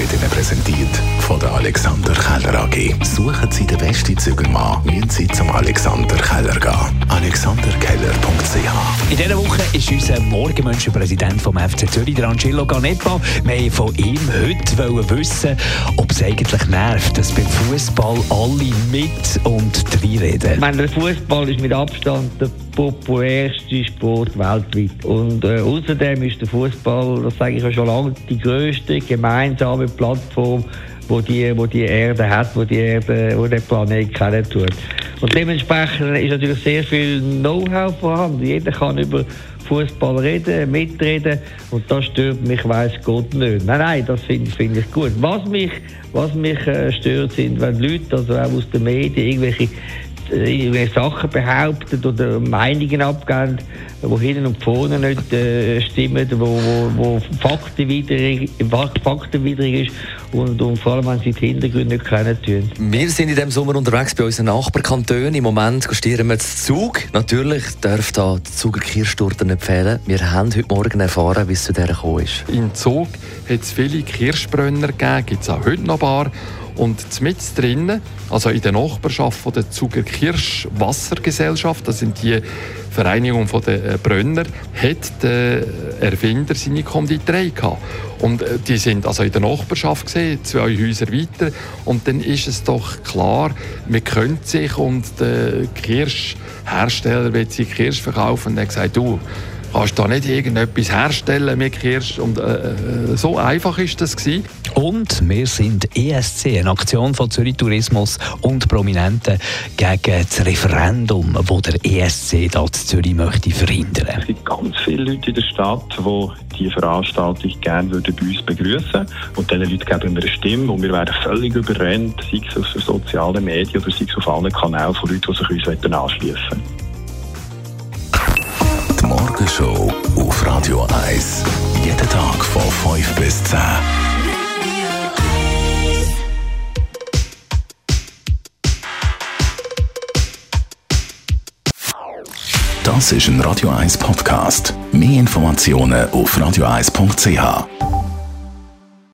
wird Ihnen präsentiert von der Alexander Keller AG. Suchen Sie den besten Zügelmann, müssen Sie zum Alexander Keller gehen. alexanderkeller.ch. In dieser Woche ist unser Morgenmenschen-Präsident vom FC Zürich, der Angelo Ganepa. Wir wollten von ihm heute wissen, ob es eigentlich nervt, dass beim Fußball alle mit und reinreden. Ich meine, der Fußball ist mit Abstand der populärste Sport weltweit. Und außerdem ist der Fußball, das sage ich ja schon lange, die grösste gemeinsame Plattform, wo die Erde hat, wo der Planet kennen tut. Und dementsprechend ist natürlich sehr viel Know-how vorhanden. Jeder kann über Fußball reden, mitreden, und das stört mich, weiss Gott nicht. Nein, das finde ich gut. Was mich stört, sind, wenn Leute, also auch aus den Medien, irgendwelche Sachen behaupten oder Meinungen abgeben, wo hinten und vorne nicht stimmen, wo faktenwidrig ist und vor allem, wenn sie die Hintergründe nicht kennen tun. Wir sind in diesem Sommer unterwegs bei unseren Nachbarkantonen. Im Moment gustieren wir zu Zug. Natürlich darf da die Zuger Kirschtorte nicht fehlen. Wir haben heute Morgen erfahren, wie es zu dieser gekommen ist. In Zug hat es viele Kirschbrenner gegeben, gibt es auch heute noch ein paar. Und mit drinnen, also in der Nachbarschaft von der Zuger Kirschwassergesellschaft, das sind die Vereinigung der Brenner, hat der Erfinder seine Konditorei gehabt. Und die sind also in der Nachbarschaft gesehen, 2 Häuser weiter. Und dann ist es doch klar, man könnte sich, und der Kirschhersteller will sich Kirsch verkaufen, und er hat gesagt, du kannst da nicht irgendetwas herstellen mit Kirsch. Und so einfach ist das gewesen. Und wir sind ESC, eine Aktion von Zürich Tourismus und Prominenten gegen das Referendum, das der ESC da in Zürich möchte verhindern. Es gibt ganz viele Leute in der Stadt, die diese Veranstaltung gerne bei uns begrüßen würden. Und diesen Leuten geben wir eine Stimme, und wir werden völlig überrennt, sei es auf den sozialen Medien oder sei es auf allen Kanälen von Leuten, die sich uns anschliessen wollen. Die Morgenshow auf Radio 1. Jeden Tag von 5 bis 10. Das ist ein Radio 1 Podcast. Mehr Informationen auf radio1.ch.